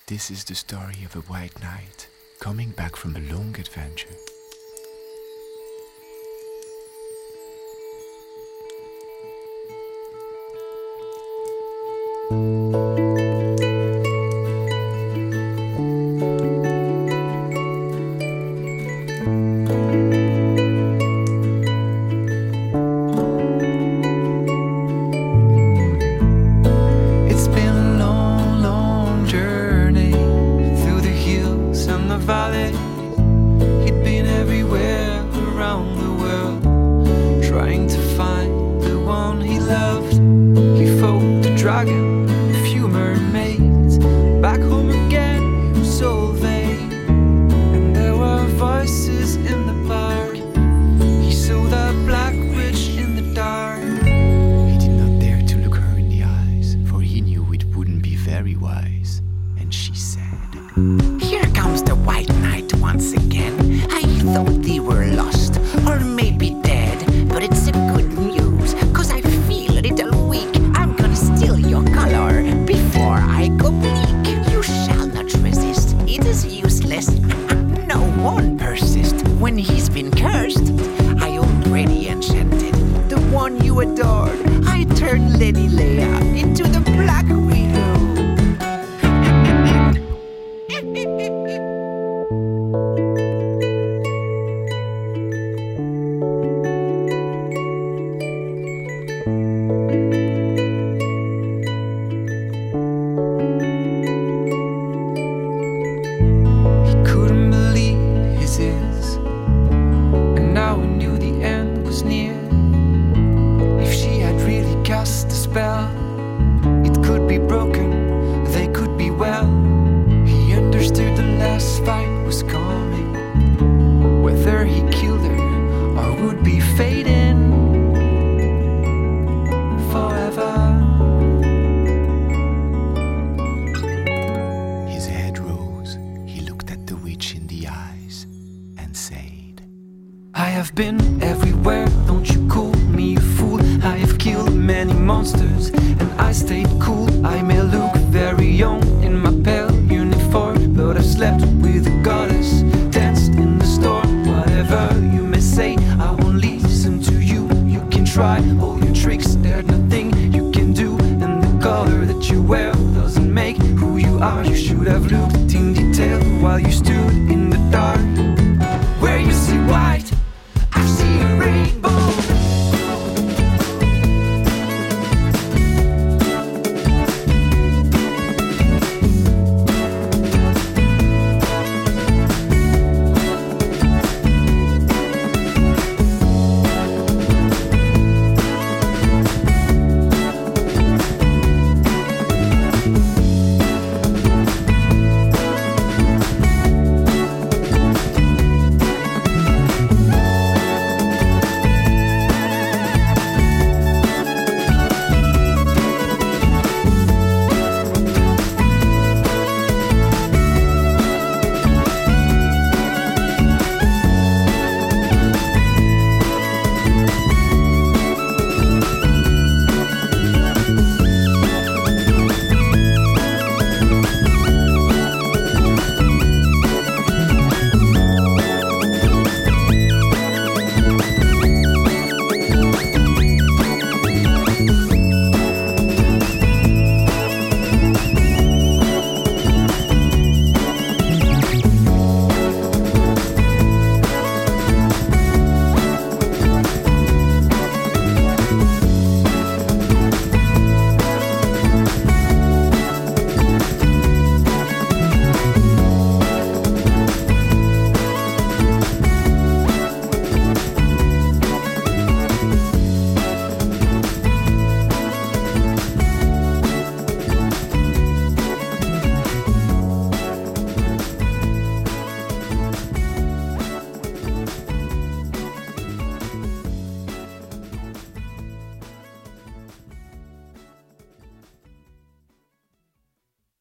This is the story of a white knight coming back from a long adventure. It's been a long, long journey through the hills and the valleys. He'd been everywhere around the world, trying to find the one he loved. He fought the dragon, a few mermaids. Back home again, he was all vain. And there were voices in the park. He saw the black witch in the dark. He did not dare to look her in the eyes, for he knew it wouldn't be very wise. And she said, Here comes the white knight once again. I thought they were lost, or maybe dead. But it's a good news, cause I feel a little weak. I'm gonna steal your color before I go bleak. You shall not resist, it is useless. No one persists when he's been cursed. I already enchanted the one you adored. I turned Lady Leia into the Black Widow. He couldn't believe his ears, and now he knew the end was near. If she had really cast a spell, it could be broken, they could be well. He understood the last fight was coming, whether he killed her or would be fading forever. his head rose, he looked at the witch in the eyes, and said, I have been everywhere, don't you call me a fool. I have killed many monsters and I stayed cool. I may look very young in my pale uniform, but I've slept with a goddess, danced in the storm. Whatever you may say, I won't listen to you. You can try all your tricks, there's nothing you can do. And the color that you wear doesn't make who you are. You should have looked in detail while you stood in the dark.